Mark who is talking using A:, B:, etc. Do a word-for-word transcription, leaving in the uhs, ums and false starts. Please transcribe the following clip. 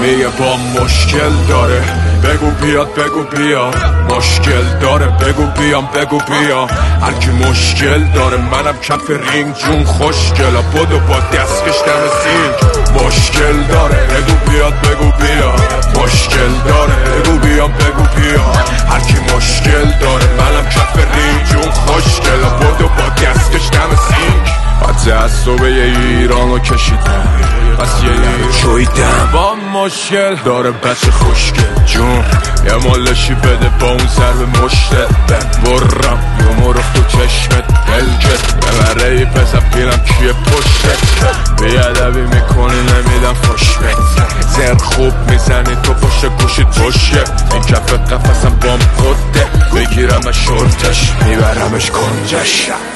A: میگه با مشکل داره، بگو بیاد بگو بیا، مشکل داره بگو بیام بگو بیا. هر کی مشکل داره منم کف رینگ جون خوشگلا، بدو با دستکش دم سینگ. مشکل داره بگو بیاد بگو بیا، مشکل داره بگو بیام بگو بیا. هر کی مشکل داره منم کف رینگ جون خوشگلا، بدو با دستکش دم سینگ. تعصب ایرانو کشیدم پس یه چویدم با مشکل داره بچه خوشگل جون، یه مالشی بده با اون ضرب مشتت برم یه مرخ تو چشمت دلکت ببره ای پسر پیرم کیه پشتت بیادبی میکنی نمیدم فشبت زر خوب میزنی تو پشت گوشید باشه این کف قفصم بام خوده بگیرم شورتش میبرمش کنجش.